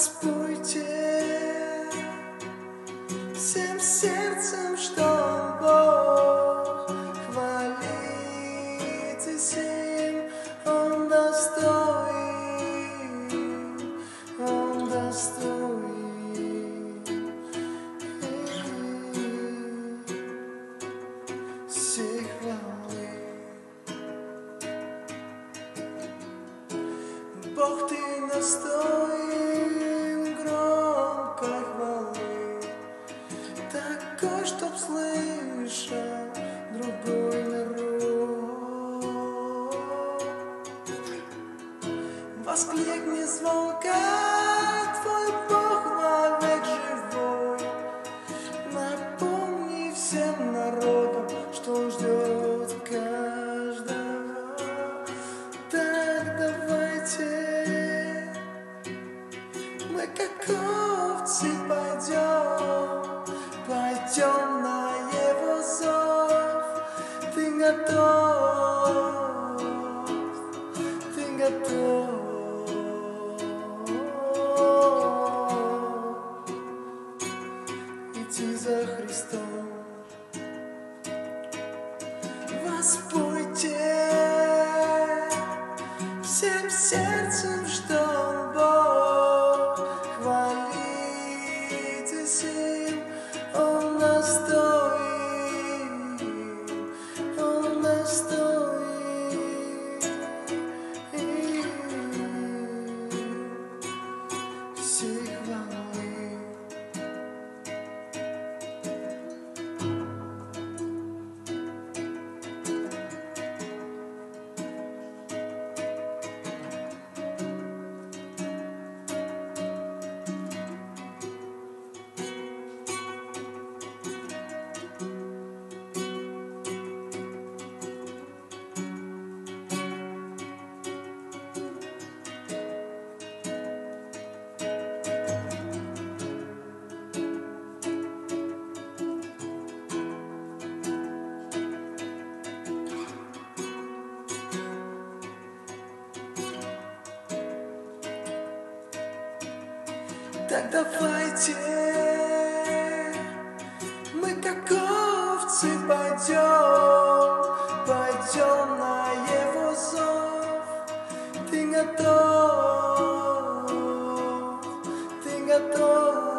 Воспойте всем сердцем, что Он Бог, хвалитесь им, Он достоин, Он достоин всей хвалы. Бог, Ты достоин громкой хвалы, такой, чтоб слышал другой народ. Воскликни звонко, Твой Бог вовек живой, напомни всем народам, что Он ждет каждого. Так давайте мы, как овцы, пойдем на Его зов. Ты готов, Ты готов идти за Христом. Воспойте всем сердцем, что Он Бог, хвалитесь им, Он достоин, Он достоин всей хвалы. Так давайте мы, как овцы, пойдем на Его зов. Ты готов, Ты готов